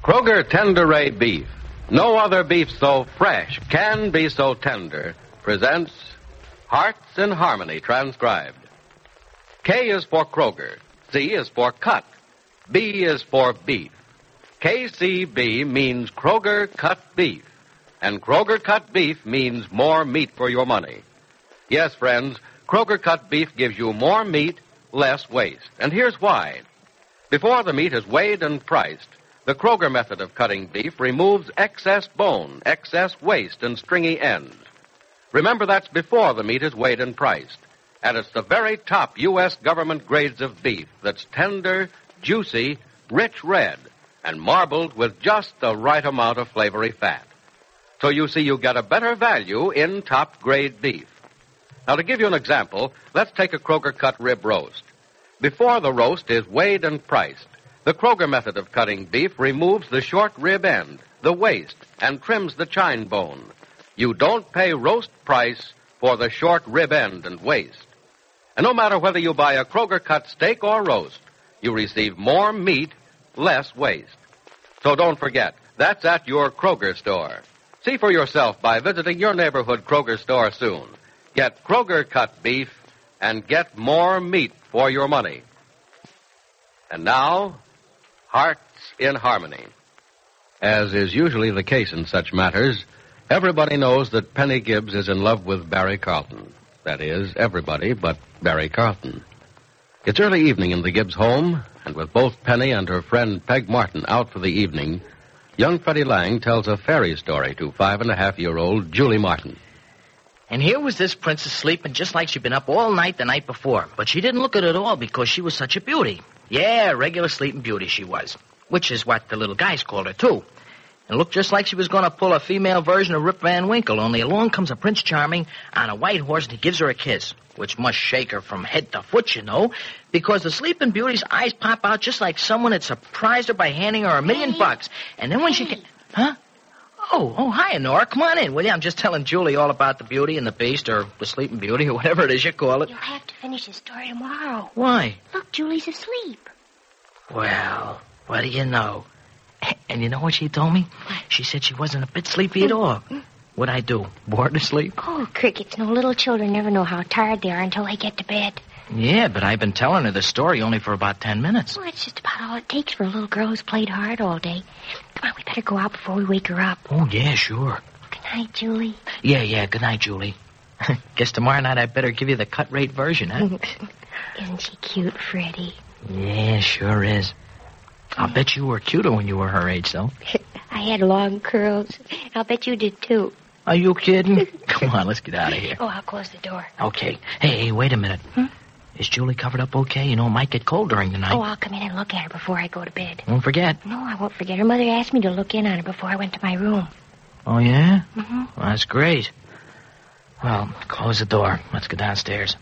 Kroger Tender-Ray Beef. No other beef so fresh can be so tender. Presents Hearts in Harmony, transcribed. K is for Kroger. C is for cut. B is for beef. KCB means Kroger cut beef. And Kroger cut beef means more meat for your money. Yes, friends, Kroger cut beef gives you more meat, less waste. And here's why. Before the meat is weighed and priced, the Kroger method of cutting beef removes excess bone, excess waste, and stringy ends. Remember, that's before the meat is weighed and priced. And it's the very top U.S. government grades of beef that's tender, juicy, rich red, and marbled with just the right amount of flavory fat. So you see, you get a better value in top-grade beef. Now, to give you an example, let's take a Kroger cut rib roast. Before the roast is weighed and priced, the Kroger method of cutting beef removes the short rib end, the waist, and trims the chine bone. You don't pay roast price for the short rib end and waist. And no matter whether you buy a Kroger cut steak or roast, you receive more meat, less waste. So don't forget, that's at your Kroger store. See for yourself by visiting your neighborhood Kroger store soon. Get Kroger cut beef and get more meat for your money. And now, Hearts in Harmony. As is usually the case in such matters, everybody knows that Penny Gibbs is in love with Barry Carlton. That is, everybody but Barry Carlton. It's early evening in the Gibbs home, and with both Penny and her friend Peg Martin out for the evening, young Freddie Lang tells a fairy story to 5.5-year-old Julie Martin. And here was this princess sleeping just like she'd been up all night the night before. But she didn't look it at all because she was such a beauty. Yeah, regular sleeping beauty she was. Which is what the little guys called her, too. And looked just like she was going to pull a female version of Rip Van Winkle, only along comes a Prince Charming on a white horse and he gives her a kiss, which must shake her from head to foot, you know, because the sleeping beauty's eyes pop out just like someone had surprised her by handing her $1 million. And then when she came... Huh? Oh, hi, Nora. Come on in, will you? I'm just telling Julie all about the Beauty and the Beast, or the Sleeping Beauty, or whatever it is you call it. You'll have to finish the story tomorrow. Why? Look, Julie's asleep. Well, what do you know? And you know what she told me? What? She said she wasn't a bit sleepy at all. What'd I do? Bore her to sleep? Oh, crickets, no little children never know how tired they are until they get to bed. Yeah, but I've been telling her the story only for about 10 minutes. Well, it's just about all it takes for a little girl who's played hard all day. Come on, we better go out before we wake her up. Oh, yeah, sure. Good night, Julie. Yeah, good night, Julie. Guess tomorrow night I better give you the cut rate version, huh? Isn't she cute, Freddie? Yeah, sure is. I'll bet you were cuter when you were her age, though. I had long curls. I'll bet you did, too. Are you kidding? Come on, let's get out of here. Oh, I'll close the door. Okay. Hey, wait a minute. Is Julie covered up okay? You know, it might get cold during the night. Oh, I'll come in and look at her before I go to bed. Don't forget. No, I won't forget. Her mother asked me to look in on her before I went to my room. Oh, yeah? Mm-hmm. Well, that's great. Well, close the door. Let's go downstairs.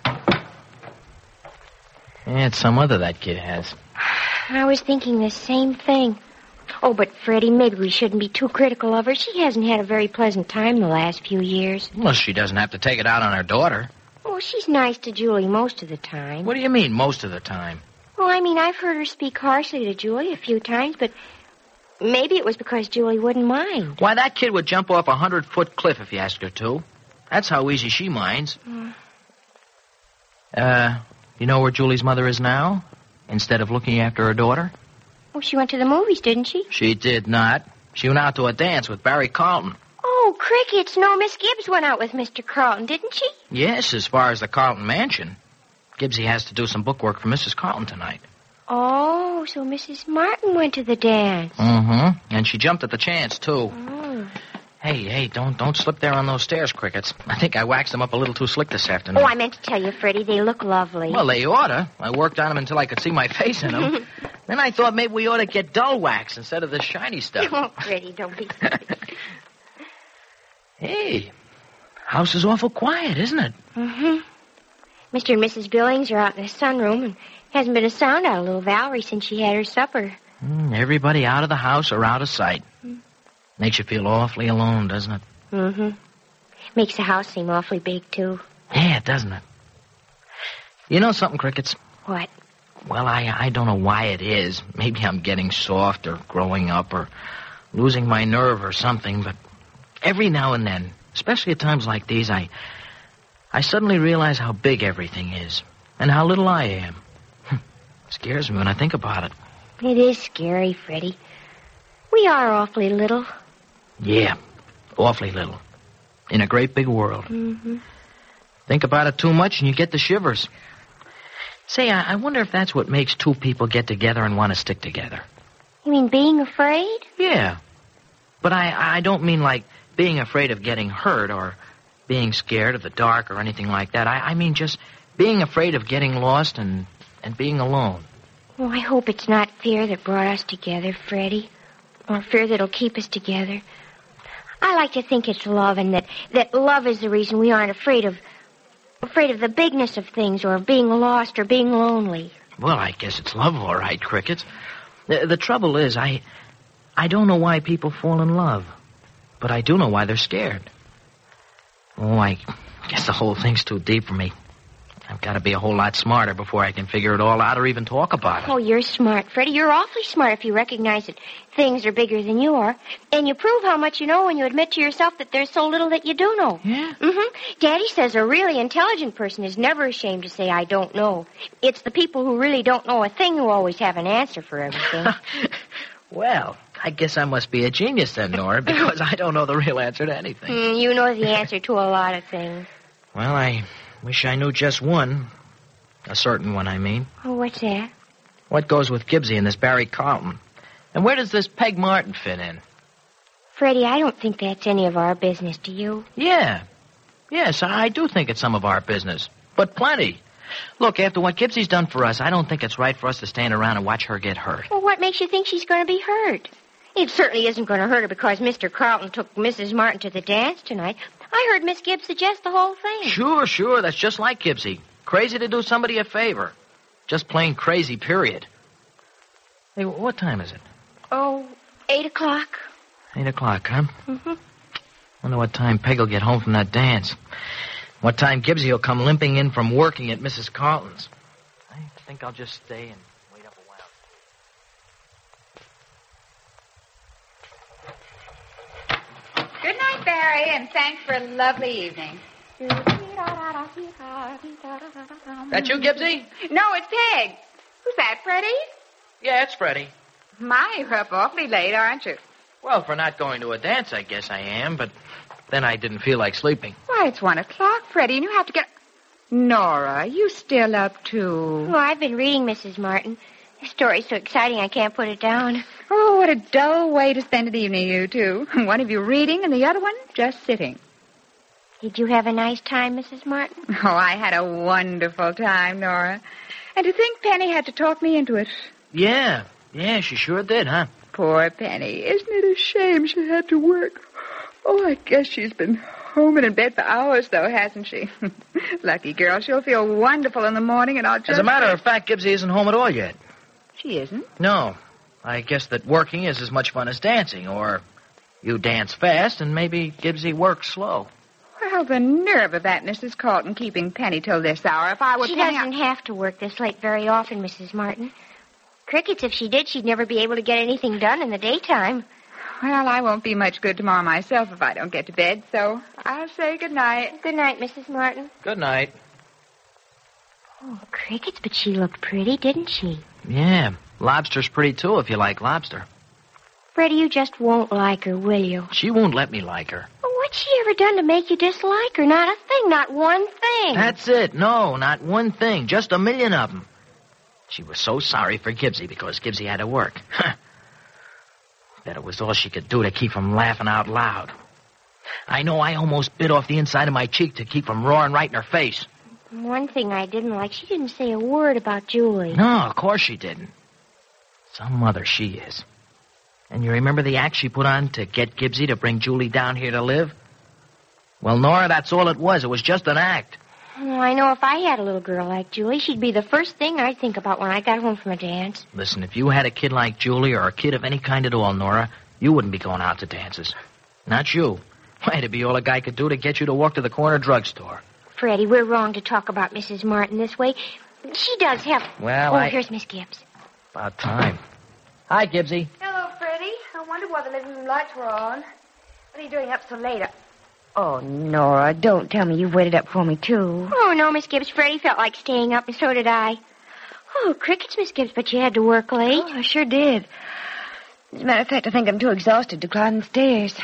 Yeah, it's some other that kid has. I was thinking the same thing. Oh, but Freddie, maybe we shouldn't be too critical of her. She hasn't had a very pleasant time the last few years. Well, she doesn't have to take it out on her daughter. Oh, she's nice to Julie most of the time. What do you mean, most of the time? Well, I mean, I've heard her speak harshly to Julie a few times, but maybe it was because Julie wouldn't mind. Why, that kid would jump off a 100-foot cliff if you asked her to. That's how easy she minds. You know where Julie's mother is now? Instead of looking after her daughter? Oh, she went to the movies, didn't she? She did not. She went out to a dance with Barry Carlton. Oh, crickets. No, Miss Gibbs went out with Mr. Carlton, didn't she? Yes, as far as the Carlton mansion. Gibbsy has to do some bookwork for Mrs. Carlton tonight. Oh, so Mrs. Martin went to the dance. Mm-hmm. And she jumped at the chance, too. Oh. Hey, don't slip there on those stairs, Crickets. I think I waxed them up a little too slick this afternoon. Oh, I meant to tell you, Freddie, they look lovely. Well, they oughta. I worked on them until I could see my face in them. Then I thought maybe we ought to get dull wax instead of this shiny stuff. Oh, Freddie, don't be silly. Hey, house is awful quiet, isn't it? Mm-hmm. Mr. and Mrs. Billings are out in the sunroom, and hasn't been a sound out of little Valerie since she had her supper. Everybody out of the house or out of sight. Makes you feel awfully alone, doesn't it? Mm-hmm. Makes the house seem awfully big, too. Yeah, doesn't it? You know something, Crickets? What? Well, I don't know why it is. Maybe I'm getting soft or growing up or losing my nerve or something, but every now and then, especially at times like these, I suddenly realize how big everything is and how little I am. Scares me when I think about it. It is scary, Freddie. We are awfully little. Yeah, awfully little. In a great big world. Mm-hmm. Think about it too much and you get the shivers. Say, I wonder if that's what makes two people get together and want to stick together. You mean being afraid? Yeah. But I don't mean like being afraid of getting hurt or being scared of the dark or anything like that. I mean just being afraid of getting lost and being alone. Oh, I hope it's not fear that brought us together, Freddie. Or fear that'll keep us together. I like to think it's love, and that love is the reason we aren't afraid of the bigness of things, or of being lost, or being lonely. Well, I guess it's love, all right, Crickets. The trouble is, I don't know why people fall in love, but I do know why they're scared. Oh, I guess the whole thing's too deep for me. I've got to be a whole lot smarter before I can figure it all out or even talk about it. Oh, you're smart, Freddie. You're awfully smart if you recognize that things are bigger than you are. And you prove how much you know when you admit to yourself that there's so little that you do know. Yeah? Mm-hmm. Daddy says a really intelligent person is never ashamed to say, I don't know. It's the people who really don't know a thing who always have an answer for everything. Well, I guess I must be a genius then, Nora, because I don't know the real answer to anything. You know the answer to a lot of things. Well, I wish I knew just one. A certain one, I mean. Oh, what's that? What goes with Gibbsy and this Barry Carlton? And where does this Peg Martin fit in? Freddie, I don't think that's any of our business, do you? Yeah. Yes, I do think it's some of our business. But plenty. Look, after what Gibbsy's done for us, I don't think it's right for us to stand around and watch her get hurt. Well, what makes you think she's going to be hurt? It certainly isn't going to hurt her because Mr. Carlton took Mrs. Martin to the dance tonight. I heard Miss Gibbs suggest the whole thing. Sure. That's just like Gibbsy. Crazy to do somebody a favor. Just plain crazy, period. Hey, what time is it? Oh, 8 o'clock. 8 o'clock, huh? Mm-hmm. Wonder what time Peg will get home from that dance. What time Gibbsy will come limping in from working at Mrs. Carlton's. I think I'll just stay and wait up a while. Good night, Barry, and thanks for a lovely evening. That you, Gibbsy? No, it's Peg. Who's that, Freddie? Yeah, it's Freddie. My, you're up awfully late, aren't you? Well, for not going to a dance, I guess I am, but then I didn't feel like sleeping. Why, it's 1 o'clock, Freddie, and you have to get... Nora, you still up, too? Oh, I've been reading, Mrs. Martin. The story's so exciting I can't put it down. Oh, what a dull way to spend an evening, you two. One of you reading and the other one just sitting. Did you have a nice time, Mrs. Martin? Oh, I had a wonderful time, Nora. And to think Penny had to talk me into it. Yeah, she sure did, huh? Poor Penny. Isn't it a shame she had to work? Oh, I guess she's been home and in bed for hours, though, hasn't she? Lucky girl. She'll feel wonderful in the morning, and I'll just... As a matter of fact, Gibbsy isn't home at all yet. She isn't? No. I guess that working is as much fun as dancing, or you dance fast and maybe Gibbsy works slow. Well, the nerve of that Mrs. Carlton keeping Penny till this hour. If I were She Penny... doesn't have to work this late very often, Mrs. Martin. Crickets, if she did, she'd never be able to get anything done in the daytime. Well, I won't be much good tomorrow myself if I don't get to bed, so I'll say good night. Good night, Mrs. Martin. Good night. Oh, Crickets, but she looked pretty, didn't she? Yeah, lobster's pretty, too, if you like lobster. Freddie, you just won't like her, will you? She won't let me like her. Well, what's she ever done to make you dislike her? Not a thing, not one thing. That's it. No, not one thing. Just a million of them. She was so sorry for Gibbsy because Gibbsy had to work. Bet it was all she could do to keep from laughing out loud. I know I almost bit off the inside of my cheek to keep from roaring right in her face. One thing I didn't like, she didn't say a word about Julie. No, of course she didn't. Some mother she is. And you remember the act she put on to get Gibbsy to bring Julie down here to live? Well, Nora, that's all it was. It was just an act. Oh, I know if I had a little girl like Julie, she'd be the first thing I'd think about when I got home from a dance. Listen, if you had a kid like Julie or a kid of any kind at all, Nora, you wouldn't be going out to dances. Not you. Why, it'd be all a guy could do to get you to walk to the corner drugstore. Freddie, we're wrong to talk about Mrs. Martin this way. She does have... Well, here's Miss Gibbs. About time. Hi, Gibbsy. Hello, Freddie. I wonder why the living room lights were on. What are you doing up so late? Oh, Nora, don't tell me you've waited up for me, too. Oh, no, Miss Gibbs. Freddie felt like staying up, and so did I. Oh, crickets, Miss Gibbs, but you had to work late. Oh, I sure did. As a matter of fact, I think I'm too exhausted to climb the stairs.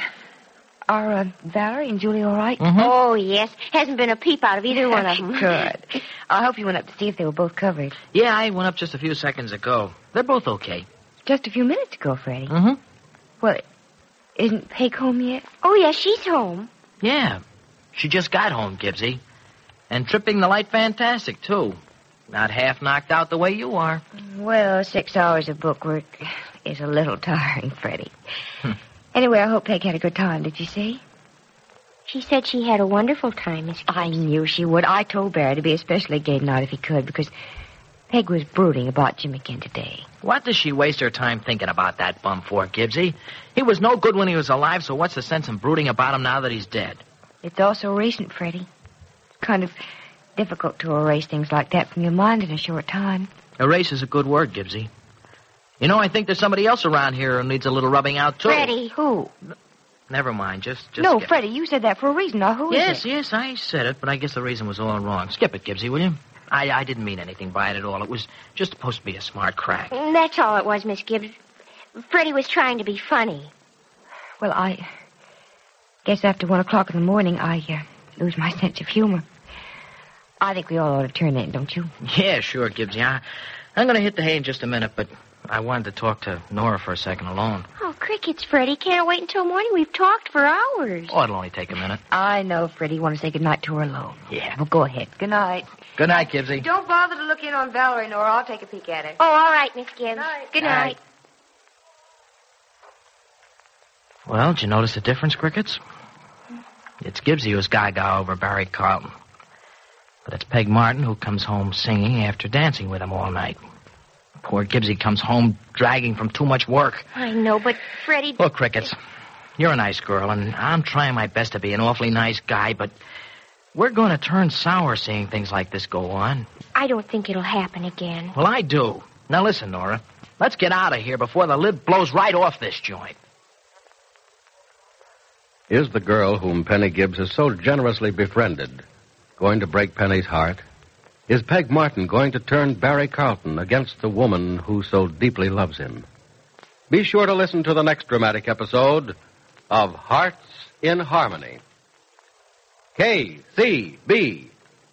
Are Valerie and Julie all right? Mm-hmm. Oh, yes. Hasn't been a peep out of either one of them. Good. I hope you went up to see if they were both covered. Yeah, I went up just a few seconds ago. They're both okay. Just a few minutes ago, Freddie. Mm-hmm. Well, isn't Peg home yet? Oh, yes, she's home. Yeah. She just got home, Gibbsy. And tripping the light fantastic, too. Not half knocked out the way you are. Well, 6 hours of bookwork is a little tiring, Freddie. Anyway, I hope Peg had a good time. Did you see? She said she had a wonderful time, Miss Gibbs. I knew she would. I told Barry to be especially gay tonight if he could, because Peg was brooding about Jim again today. What does she waste her time thinking about that bum for, Gibbsy? He was no good when he was alive, so what's the sense in brooding about him now that he's dead? It's all so recent, Freddie. Kind of difficult to erase things like that from your mind in a short time. Erase is a good word, Gibbsy. You know, I think there's somebody else around here who needs a little rubbing out, too. Freddie. Who? Never mind, just No, skip Freddie, you said that for a reason. Now, who is it? Yes, I said it, but I guess the reason was all wrong. Skip it, Gibbsy, will you? I didn't mean anything by it at all. It was just supposed to be a smart crack. That's all it was, Miss Gibbs. Freddie was trying to be funny. Well, I guess after 1 o'clock in the morning, I lose my sense of humor. I think we all ought to turn in, don't you? Yeah, sure, Gibbsy. I'm going to hit the hay in just a minute, but I wanted to talk to Nora for a second alone. Oh, crickets, Freddie. Can't wait until morning. We've talked for hours. Oh, it'll only take a minute. I know, Freddie. You want to say goodnight to her alone. Yeah. Well, go ahead. Good night. Good night, Gibbsy. Don't bother to look in on Valerie, Nora. I'll take a peek at her. Oh, all right, Miss Gibbs. Night. Good night. Well, did you notice the difference, Crickets? It's Gibbsy who's gaga over Barry Carlton. But it's Peg Martin who comes home singing after dancing with him all night. Poor Gibbsy comes home dragging from too much work. I know, but Freddie... Look, Crickets, you're a nice girl, and I'm trying my best to be an awfully nice guy, but we're going to turn sour seeing things like this go on. I don't think it'll happen again. Well, I do. Now listen, Nora. Let's get out of here before the lid blows right off this joint. Is the girl whom Penny Gibbs has so generously befriended going to break Penny's heart? Is Peg Martin going to turn Barry Carlton against the woman who so deeply loves him? Be sure to listen to the next dramatic episode of Hearts in Harmony. KCB.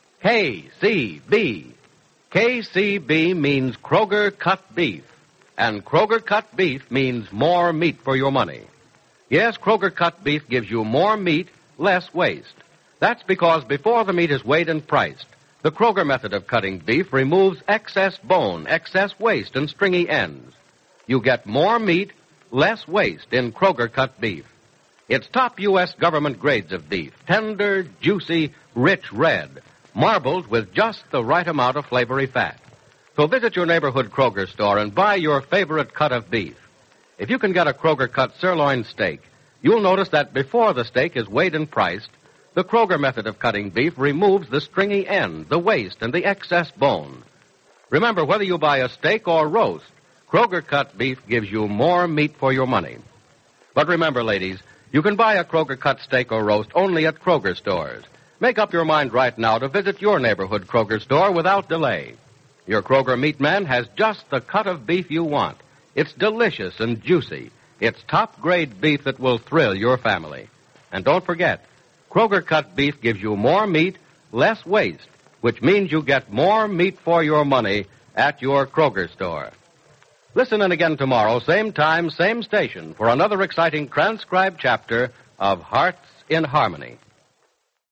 KCB. KCB means Kroger cut beef. And Kroger cut beef means more meat for your money. Yes, Kroger cut beef gives you more meat, less waste. That's because before the meat is weighed and priced, the Kroger method of cutting beef removes excess bone, excess waste, and stringy ends. You get more meat, less waste in Kroger cut beef. It's top U.S. government grades of beef, tender, juicy, rich red, marbled with just the right amount of flavory fat. So visit your neighborhood Kroger store and buy your favorite cut of beef. If you can get a Kroger cut sirloin steak, you'll notice that before the steak is weighed and priced, the Kroger method of cutting beef removes the stringy end, the waste, and the excess bone. Remember, whether you buy a steak or roast, Kroger cut beef gives you more meat for your money. But remember, ladies, you can buy a Kroger cut steak or roast only at Kroger stores. Make up your mind right now to visit your neighborhood Kroger store without delay. Your Kroger meat man has just the cut of beef you want. It's delicious and juicy. It's top-grade beef that will thrill your family. And don't forget, Kroger cut beef gives you more meat, less waste, which means you get more meat for your money at your Kroger store. Listen in again tomorrow, same time, same station, for another exciting transcribed chapter of Hearts in Harmony.